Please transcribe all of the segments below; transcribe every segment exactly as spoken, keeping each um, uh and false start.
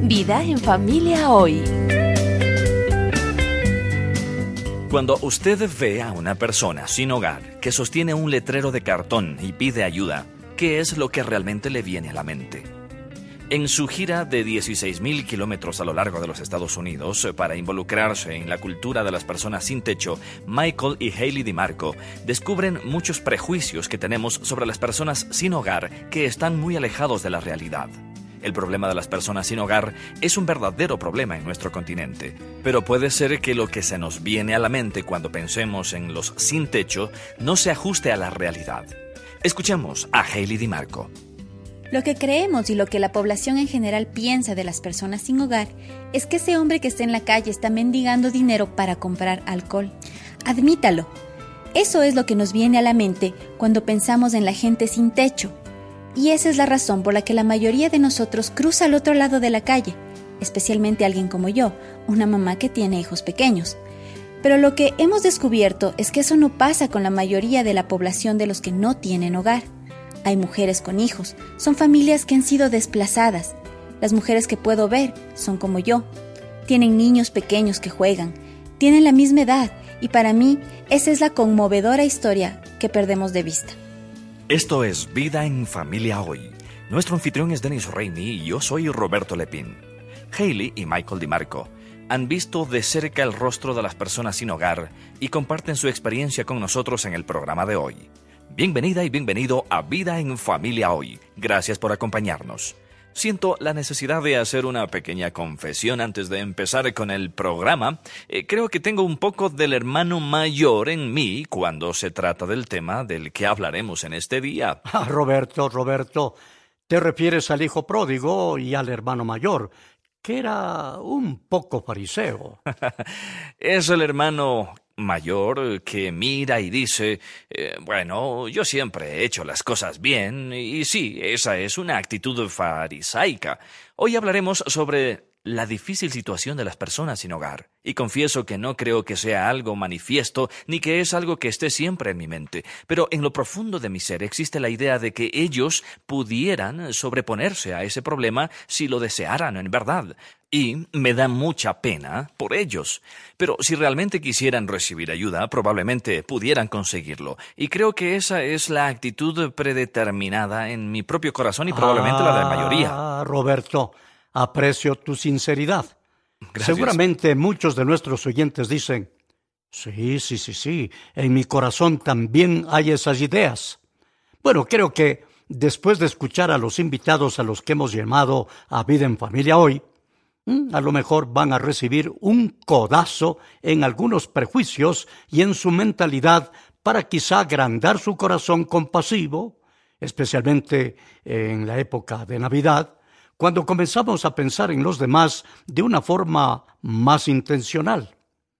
Vida en Familia Hoy. Cuando usted ve a una persona sin hogar que sostiene un letrero de cartón y pide ayuda, ¿qué es lo que realmente le viene a la mente? En su gira de dieciséis mil kilómetros a lo largo de los Estados Unidos para involucrarse en la cultura de las personas sin techo, Michael y Hayley DiMarco descubren muchos prejuicios que tenemos sobre las personas sin hogar que están muy alejados de la realidad. El problema de las personas sin hogar es un verdadero problema en nuestro continente, pero puede ser que lo que se nos viene a la mente cuando pensemos en los sin techo no se ajuste a la realidad. Escuchemos a Hayley DiMarco. Lo que creemos y lo que la población en general piensa de las personas sin hogar es que ese hombre que está en la calle está mendigando dinero para comprar alcohol. Admítalo. Eso es lo que nos viene a la mente cuando pensamos en la gente sin techo. Y esa es la razón por la que la mayoría de nosotros cruza al otro lado de la calle, especialmente alguien como yo, una mamá que tiene hijos pequeños. Pero lo que hemos descubierto es que eso no pasa con la mayoría de la población de los que no tienen hogar. Hay mujeres con hijos, son familias que han sido desplazadas. Las mujeres que puedo ver son como yo. Tienen niños pequeños que juegan, tienen la misma edad y para mí esa es la conmovedora historia que perdemos de vista. Esto es Vida en Familia Hoy. Nuestro anfitrión es Dennis Rainey y yo soy Roberto Lepín. Hayley y Michael DiMarco han visto de cerca el rostro de las personas sin hogar y comparten su experiencia con nosotros en el programa de hoy. Bienvenida y bienvenido a Vida en Familia Hoy. Gracias por acompañarnos. Siento la necesidad de hacer una pequeña confesión antes de empezar con el programa. Eh, creo que tengo un poco del hermano mayor en mí cuando se trata del tema del que hablaremos en este día. Ah, Roberto, Roberto, te refieres al hijo pródigo y al hermano mayor, que era un poco fariseo. Es el hermano mayor que mira y dice, eh, bueno, yo siempre he hecho las cosas bien, y sí, esa es una actitud farisaica. Hoy hablaremos sobre la difícil situación de las personas sin hogar, y confieso que no creo que sea algo manifiesto, ni que es algo que esté siempre en mi mente, pero en lo profundo de mi ser existe la idea de que ellos pudieran sobreponerse a ese problema si lo desearan en verdad. Y me da mucha pena por ellos. Pero si realmente quisieran recibir ayuda, probablemente pudieran conseguirlo. Y creo que esa es la actitud predeterminada en mi propio corazón y probablemente ah, la de la mayoría. Ah, Roberto, aprecio tu sinceridad. Gracias. Seguramente muchos de nuestros oyentes dicen, sí, sí, sí, sí, en mi corazón también hay esas ideas. Bueno, creo que después de escuchar a los invitados a los que hemos llamado a Vida en Familia Hoy, a lo mejor van a recibir un codazo en algunos prejuicios y en su mentalidad para quizá agrandar su corazón compasivo, especialmente en la época de Navidad, cuando comenzamos a pensar en los demás de una forma más intencional.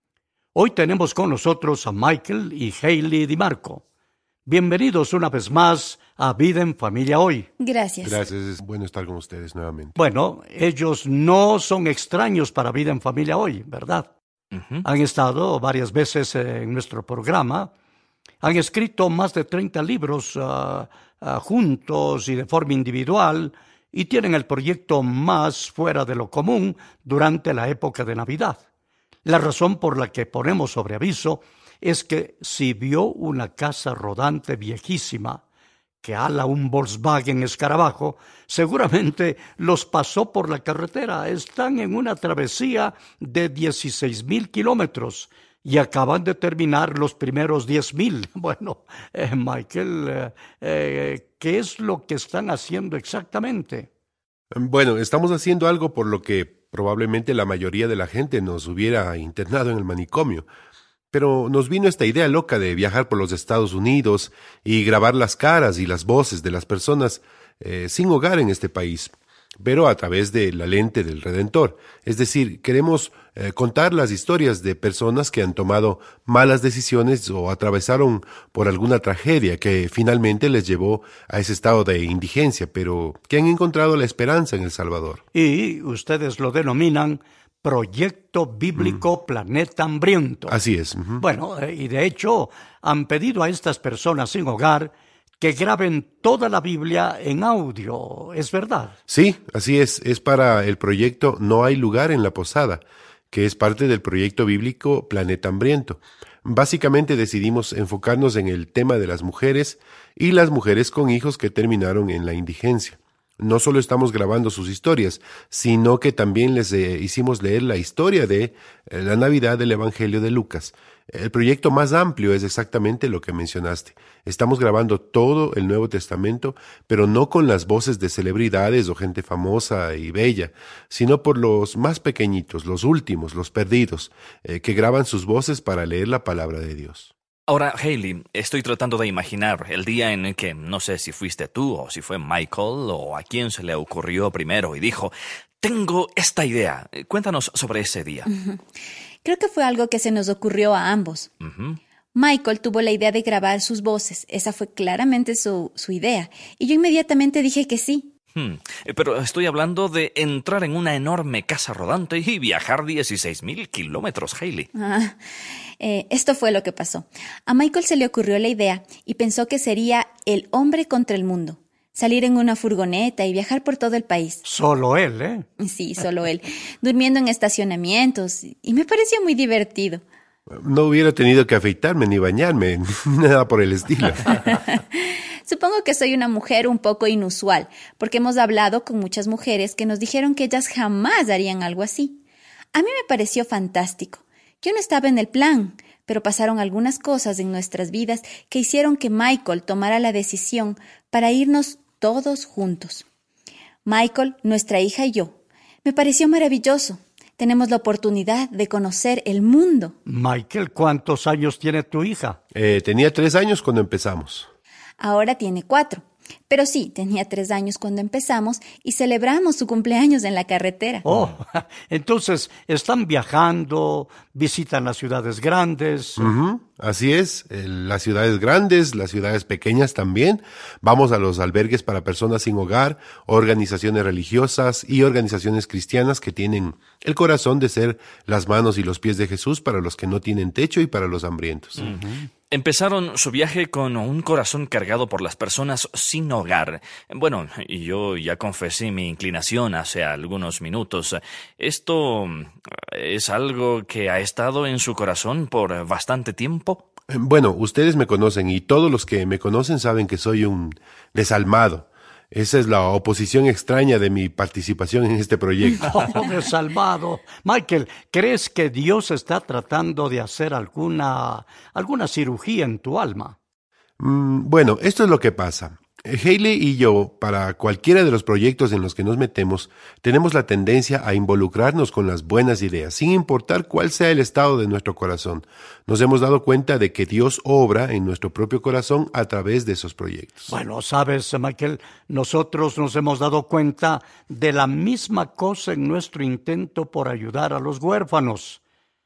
Hoy tenemos con nosotros a Michael y Hayley DiMarco. Bienvenidos una vez más a Vida en Familia Hoy. Gracias. Gracias, es bueno estar con ustedes nuevamente. Bueno, ellos no son extraños para Vida en Familia Hoy, ¿verdad? Uh-huh. Han estado varias veces en nuestro programa, han escrito más de treinta libros uh, uh, juntos y de forma individual y tienen el proyecto más fuera de lo común durante la época de Navidad. La razón por la que ponemos sobre aviso es que si vio una casa rodante viejísima que ala un Volkswagen escarabajo, seguramente los pasó por la carretera. Están en una travesía de dieciséis mil kilómetros y acaban de terminar los primeros diez mil. Bueno, eh, Michael, eh, eh, ¿qué es lo que están haciendo exactamente? Bueno, estamos haciendo algo por lo que probablemente la mayoría de la gente nos hubiera internado en el manicomio. Pero nos vino esta idea loca de viajar por los Estados Unidos y grabar las caras y las voces de las personas eh, sin hogar en este país, pero a través de la lente del Redentor. Es decir, queremos eh, contar las historias de personas que han tomado malas decisiones o atravesaron por alguna tragedia que finalmente les llevó a ese estado de indigencia, pero que han encontrado la esperanza en El Salvador. Y ustedes lo denominan Proyecto Bíblico mm. Planeta Hambriento. Así es. Uh-huh. Bueno, y de hecho han pedido a estas personas sin hogar que graben toda la Biblia en audio, ¿es verdad? Sí, así es. Es para el proyecto No hay lugar en la posada, que es parte del proyecto bíblico Planeta Hambriento. Básicamente decidimos enfocarnos en el tema de las mujeres y las mujeres con hijos que terminaron en la indigencia. No solo estamos grabando sus historias, sino que también les eh, hicimos leer la historia de eh, la Navidad del Evangelio de Lucas. El proyecto más amplio es exactamente lo que mencionaste. Estamos grabando todo el Nuevo Testamento, pero no con las voces de celebridades o gente famosa y bella, sino por los más pequeñitos, los últimos, los perdidos, eh, que graban sus voces para leer la palabra de Dios. Ahora, Hailey, estoy tratando de imaginar el día en el que, no sé si fuiste tú o si fue Michael o a quién se le ocurrió primero y dijo, tengo esta idea. Cuéntanos sobre ese día. Uh-huh. Creo que fue algo que se nos ocurrió a ambos. Uh-huh. Michael tuvo la idea de grabar sus voces. Esa fue claramente su, su idea. Y yo inmediatamente dije que sí. Hmm. Pero estoy hablando de entrar en una enorme casa rodante y viajar dieciséis mil kilómetros, Hailey. Ah, eh, esto fue lo que pasó. A Michael se le ocurrió la idea y pensó que sería el hombre contra el mundo. Salir en una furgoneta y viajar por todo el país. Solo él, ¿eh? Sí, solo él. Durmiendo en estacionamientos. Y me pareció muy divertido. No hubiera tenido que afeitarme ni bañarme, nada por el estilo. Supongo que soy una mujer un poco inusual, porque hemos hablado con muchas mujeres que nos dijeron que ellas jamás harían algo así. A mí me pareció fantástico. Yo no estaba en el plan, pero pasaron algunas cosas en nuestras vidas que hicieron que Michael tomara la decisión para irnos todos juntos. Michael, nuestra hija y yo. Me pareció maravilloso. Tenemos la oportunidad de conocer el mundo. Michael, ¿cuántos años tiene tu hija? Eh, tenía tres años cuando empezamos. Ahora tiene cuatro. Pero sí, tenía tres años cuando empezamos y celebramos su cumpleaños en la carretera. Oh, entonces están viajando, visitan las ciudades grandes. Uh-huh. Así es, eh, las ciudades grandes, las ciudades pequeñas también. Vamos a los albergues para personas sin hogar, organizaciones religiosas y organizaciones cristianas que tienen el corazón de ser las manos y los pies de Jesús para los que no tienen techo y para los hambrientos. Uh-huh. Empezaron su viaje con un corazón cargado por las personas sin hogar. Bueno, yo ya confesé mi inclinación hace algunos minutos. ¿Esto es algo que ha estado en su corazón por bastante tiempo? Bueno, ustedes me conocen y todos los que me conocen saben que soy un desalmado. Esa es la oposición extraña de mi participación en este proyecto. Oh, desalmado. Michael, ¿crees que Dios está tratando de hacer alguna, alguna cirugía en tu alma? Mm, bueno, esto es lo que pasa. Hailey y yo, para cualquiera de los proyectos en los que nos metemos, tenemos la tendencia a involucrarnos con las buenas ideas, sin importar cuál sea el estado de nuestro corazón. Nos hemos dado cuenta de que Dios obra en nuestro propio corazón a través de esos proyectos. Bueno, sabes, Michael, nosotros nos hemos dado cuenta de la misma cosa en nuestro intento por ayudar a los huérfanos.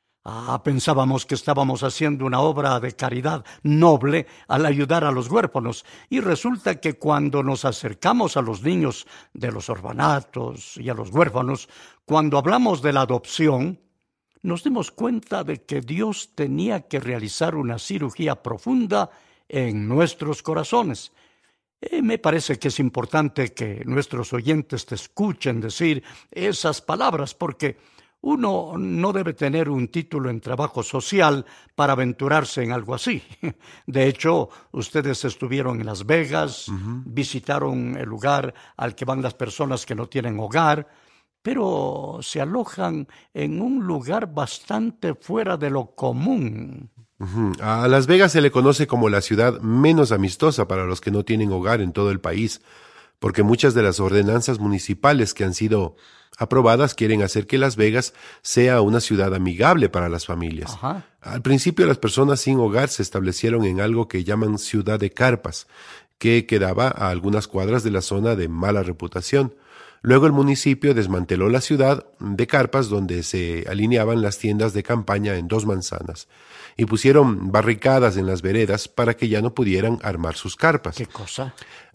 Ah, pensábamos que estábamos haciendo una obra de caridad noble al ayudar a los huérfanos, y resulta que cuando nos acercamos a los niños de los orfanatos y a los huérfanos, cuando hablamos de la adopción, nos dimos cuenta de que Dios tenía que realizar una cirugía profunda en nuestros corazones. Eh, me parece que es importante que nuestros oyentes te escuchen decir esas palabras, porque uno no debe tener un título en trabajo social para aventurarse en algo así. De hecho, ustedes estuvieron en Las Vegas, uh-huh. visitaron el lugar al que van las personas que no tienen hogar, pero se alojan en un lugar bastante fuera de lo común. Uh-huh. A Las Vegas se le conoce como la ciudad menos amistosa para los que no tienen hogar en todo el país, porque muchas de las ordenanzas municipales que han sido aprobadas quieren hacer que Las Vegas sea una ciudad amigable para las familias. Ajá. Al principio las personas sin hogar se establecieron en algo que llaman ciudad de carpas, que quedaba a algunas cuadras de la zona de mala reputación. Luego el municipio desmanteló la ciudad de carpas donde se alineaban las tiendas de campaña en dos manzanas y pusieron barricadas en las veredas para que ya no pudieran armar sus carpas. ¿Qué cosa?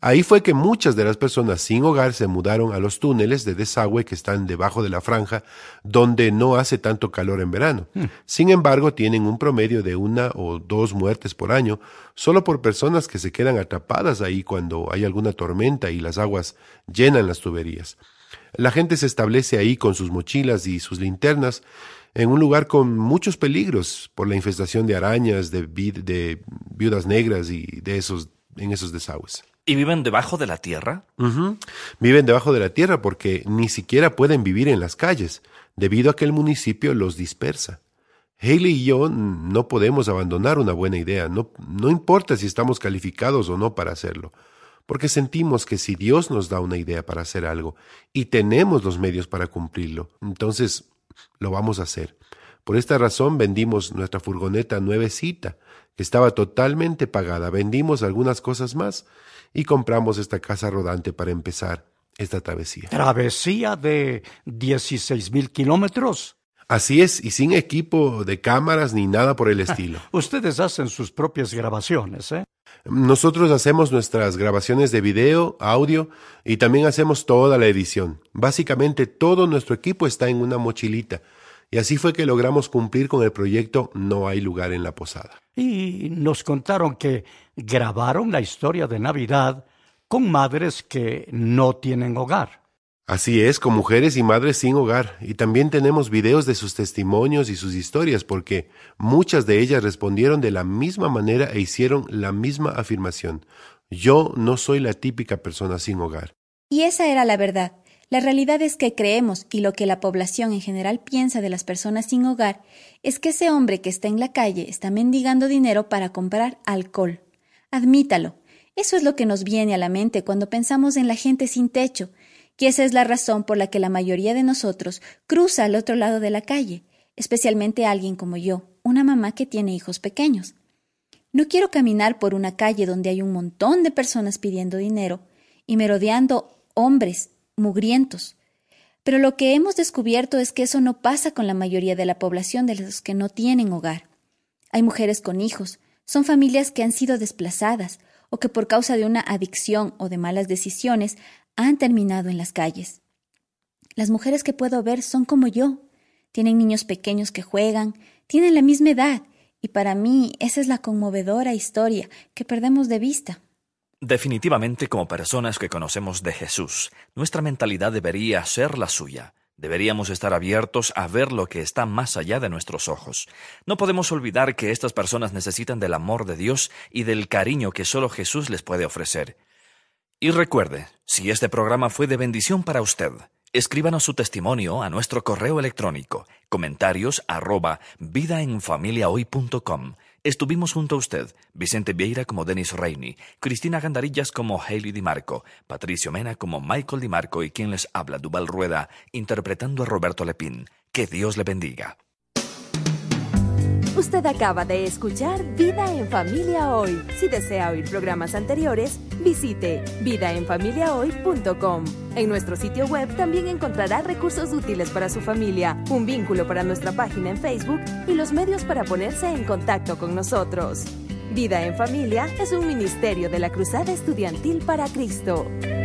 Ahí fue que muchas de las personas sin hogar se mudaron a los túneles de desagüe que están debajo de la franja, donde no hace tanto calor en verano. Hmm. Sin embargo, tienen un promedio de una o dos muertes por año, solo por personas que se quedan atrapadas ahí cuando hay alguna tormenta y las aguas llenan las tuberías. La gente se establece ahí con sus mochilas y sus linternas, en un lugar con muchos peligros por la infestación de arañas, de, vid- de viudas negras y de esos, en esos desagües. ¿Y viven debajo de la tierra? Uh-huh. Viven debajo de la tierra porque ni siquiera pueden vivir en las calles, debido a que el municipio los dispersa. Hailey y yo no podemos abandonar una buena idea, no, no importa si estamos calificados o no para hacerlo, porque sentimos que si Dios nos da una idea para hacer algo y tenemos los medios para cumplirlo, entonces lo vamos a hacer. Por esta razón vendimos nuestra furgoneta nuevecita, que estaba totalmente pagada, vendimos algunas cosas más y compramos esta casa rodante para empezar esta travesía. ¿Travesía de dieciséis mil kilómetros? Así es, y sin equipo de cámaras ni nada por el estilo. Ustedes hacen sus propias grabaciones, ¿eh? Nosotros hacemos nuestras grabaciones de video, audio y también hacemos toda la edición. Básicamente todo nuestro equipo está en una mochilita. Y así fue que logramos cumplir con el proyecto No hay lugar en la posada. Y nos contaron que grabaron la historia de Navidad con madres que no tienen hogar. Así es, con mujeres y madres sin hogar. Y también tenemos videos de sus testimonios y sus historias, porque muchas de ellas respondieron de la misma manera e hicieron la misma afirmación. Yo no soy la típica persona sin hogar. Y esa era la verdad. La realidad es que creemos, y lo que la población en general piensa de las personas sin hogar, es que ese hombre que está en la calle está mendigando dinero para comprar alcohol. Admítalo. Eso es lo que nos viene a la mente cuando pensamos en la gente sin techo, y esa es la razón por la que la mayoría de nosotros cruza al otro lado de la calle, especialmente alguien como yo, una mamá que tiene hijos pequeños. No quiero caminar por una calle donde hay un montón de personas pidiendo dinero y merodeando hombres mugrientos. Pero lo que hemos descubierto es que eso no pasa con la mayoría de la población de los que no tienen hogar. Hay mujeres con hijos, son familias que han sido desplazadas o que por causa de una adicción o de malas decisiones han terminado en las calles. Las mujeres que puedo ver son como yo. Tienen niños pequeños que juegan, tienen la misma edad, y para mí esa es la conmovedora historia que perdemos de vista. Definitivamente, como personas que conocemos de Jesús, nuestra mentalidad debería ser la suya. Deberíamos estar abiertos a ver lo que está más allá de nuestros ojos. No podemos olvidar que estas personas necesitan del amor de Dios y del cariño que solo Jesús les puede ofrecer. Y recuerde, si este programa fue de bendición para usted, escríbanos su testimonio a nuestro correo electrónico, comentarios arroba vidaenfamiliahoy punto com. Estuvimos junto a usted, Vicente Vieira como Denis Reini, Cristina Gandarillas como Hailey Di Marco, Patricio Mena como Michael Di Marco y quien les habla, Duval Rueda, interpretando a Roberto Lepín. Que Dios le bendiga. Usted acaba de escuchar Vida en Familia Hoy. Si desea oír programas anteriores, visite vida en familia hoy punto com. En nuestro sitio web también encontrará recursos útiles para su familia, un vínculo para nuestra página en Facebook y los medios para ponerse en contacto con nosotros. Vida en Familia es un ministerio de la Cruzada Estudiantil para Cristo.